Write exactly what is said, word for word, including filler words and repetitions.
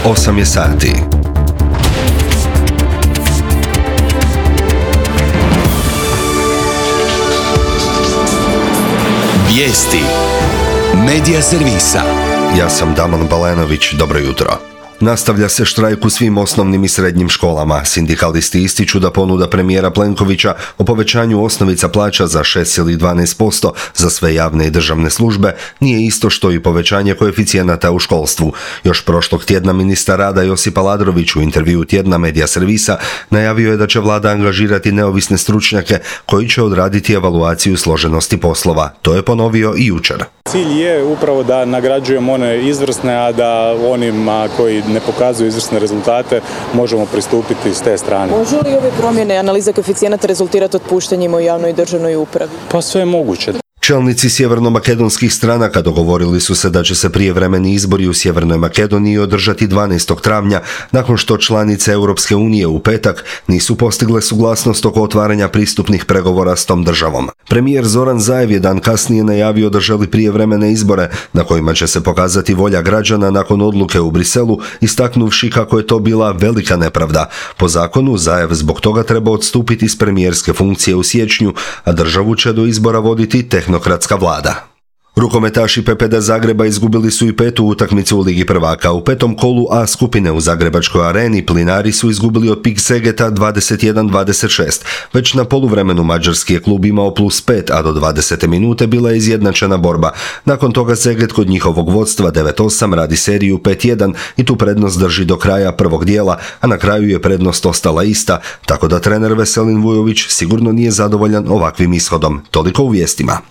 osam je sati. Vijesti Medija servisa. Ja sam Damon Balenović, dobro jutro. Nastavlja se štrajk u svim osnovnim i srednjim školama. Sindikalisti ističu da ponuda premijera Plenkovića o povećanju osnovica plaća za šest zarez dvanaest posto za sve javne i državne službe nije isto što i povećanje koeficijenata u školstvu. Još prošlog tjedna ministar rada Josip Aladrović u intervjuu tjedna Medija servisa najavio je da će vlada angažirati neovisne stručnjake koji će odraditi evaluaciju složenosti poslova. To je ponovio i jučer. Cilj je upravo da nagrađujemo one izvrsne, a da onima koji ne pokazuju izvrsne rezultate možemo pristupiti s te strane. Može li ove promjene analiza koeficijenata rezultirati otpuštanjima u javnoj i državnoj upravi? Pa sve je moguće. Čelnici sjeverno-makedonskih stranaka dogovorili su se da će se prijevremeni izbori u Sjevernoj Makedoniji održati dvanaestog travnja, nakon što članice Europske unije u petak nisu postigle suglasnost oko otvaranja pristupnih pregovora s tom državom. Premijer Zoran Zaev je dan kasnije najavio da želi prijevremene izbore, na kojima će se pokazati volja građana nakon odluke u Briselu, istaknuvši kako je to bila velika nepravda. Po zakonu, Zaev zbog toga treba odstupiti s premijerske funkcije u siječnju, a državu će do izbora voditi tehnokratska vlada. Rukometaši P P D Zagreba izgubili su i petu utakmicu u Ligi prvaka. U petom kolu A skupine u Zagrebačkoj areni Plinari su izgubili od Pik Segeta dvadeset jedan dvadeset šest. Već na poluvremenu mađarski je klub imao plus pet, a do dvadesete minute bila je izjednačena borba. Nakon toga Seget kod njihovog vodstva devet osam radi seriju pet jedan i tu prednost drži do kraja prvog dijela, a na kraju je prednost ostala ista, tako da trener Veselin Vujović sigurno nije zadovoljan ovakvim ishodom. Toliko u vijestima.